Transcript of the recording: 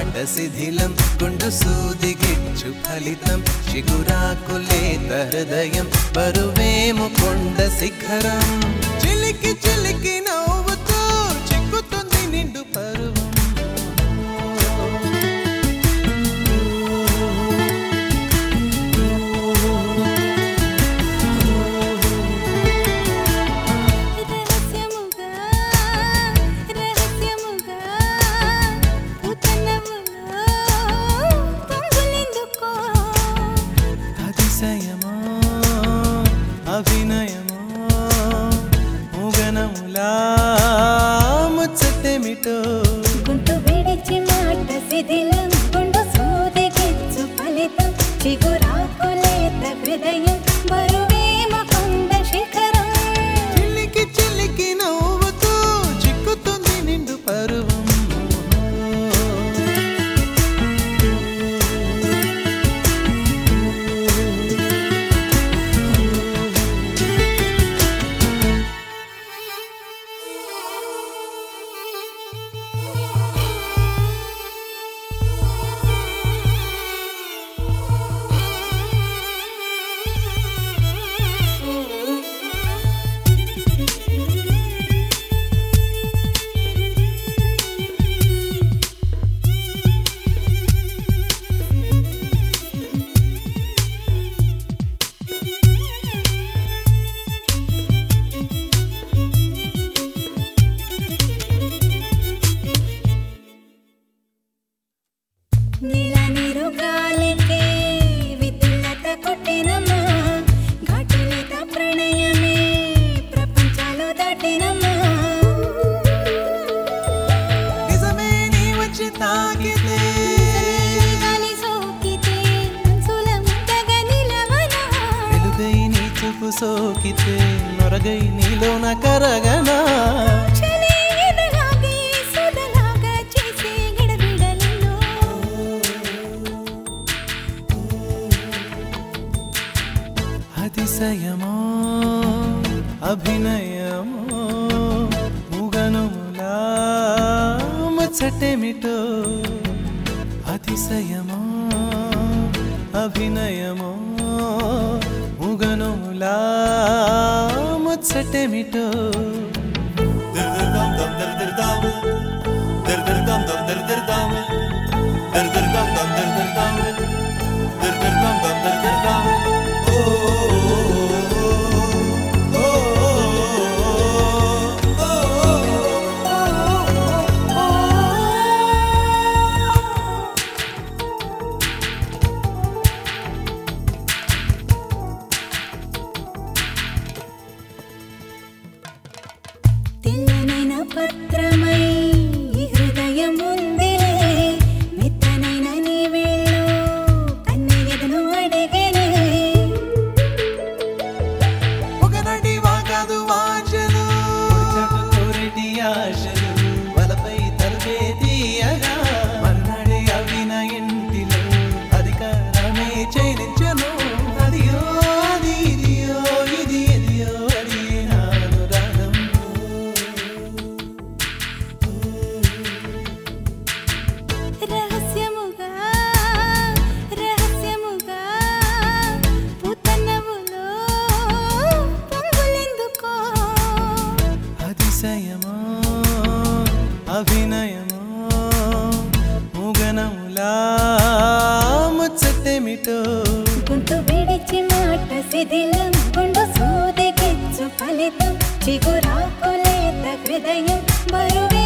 మాట శిథిలం గుండు సూదిగిచ్చు ఫలితం చిగురాకులేత హృదయం బరువేము కొండ శిఖరం చిలికి చిలికి నవ్వుతూ చిక్కుతుంది నిండు పరువం అభినయమో ముగనములా ముచ్చటేమిటో గుంటు విడిచి మాట శిథిలం గుండు సూదిగిచ్చు ఫలితం చిగురాకులేత హృదయం బరువేమ కొండ శిఖరం చిలికి చిలికి నవ్వుతూ చిక్కుతుంది నిండు పరువం నీల నీరు గాలికే విద్యుల్లత కొట్టినమ్మా ఘాటులేత ప్రణయమే ప్రపంచాలు దాటినమ్మా నిజమే నీ వచ్చి తాకితే గాలి సోకితే మనసుల ముద్దగా నిలవనా వెలుగై నీ చూపు సోకితే నొరగై నీలోన కరగనా అతిశయమో అభినయమో ముగనములా ముచ్చటేమిటో అతిశయమో అభినయమో ముగనములా ముచ్చటేమిటో తెల్లనైన పత్రమై ఈ హృదయం ఉందిలే మెత్తనైన నీ వేళ్ళు కన్నయ్యను అడిగేనే ఒకనాటి వాగాదు వాంఛలు కోరెటి ఆశలు వలపై తలపే తీయగా మర్నాడే అవిన ఇంటిలో అధికారమే చైనించను అదియో అది ఇదియో ఇది ఎదియో అది నాను రాగం రహస్యముగా రహస్యముగా పూతనవులో పొంగులెందుకో అతిశయమో అభినయమో ముగనములా ముచ్చటేమిటో గుంటు విడిచి మాట శిథిలం గుండు సూదిగిచ్చు ఫలితం చిగురాకులేత హృదయం బరువే